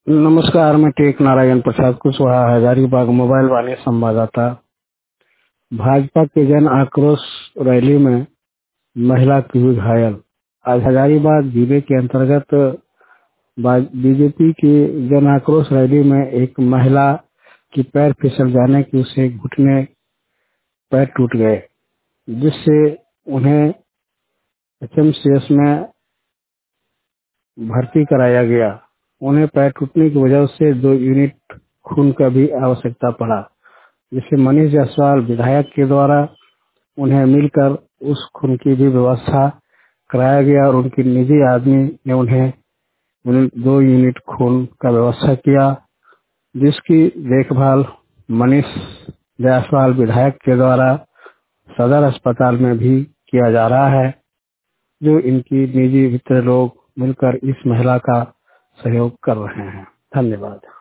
नमस्कार, मैं टेक नारायण प्रसाद कुशवाहा, हजारीबाग मोबाइल वाले संवाददाता। भाजपा के जन आक्रोश रैली में महिला की हुई घायल। आज हजारीबाग जिले के अंतर्गत बीजेपी की जन आक्रोश रैली में एक महिला की पैर फिसल जाने की उसे घुटने पैर टूट गए, जिससे उन्हें एचएमसीएच में भर्ती कराया गया। उन्हें पैर टूटने की वजह से 2 यूनिट खून का भी आवश्यकता पड़ा, जिसे मनीष जायसवाल विधायक के द्वारा उन्हें मिलकर उस खून की भी व्यवस्था कराया गया और उनकी निजी आदमी ने उन्हें 2 यूनिट खून का व्यवस्था किया, जिसकी देखभाल मनीष जायसवाल विधायक के द्वारा सदर अस्पताल में भी किया जा रहा है, जो इनकी निजी मित्र लोग मिलकर इस महिला का सहयोग कर रहे हैं। धन्यवाद।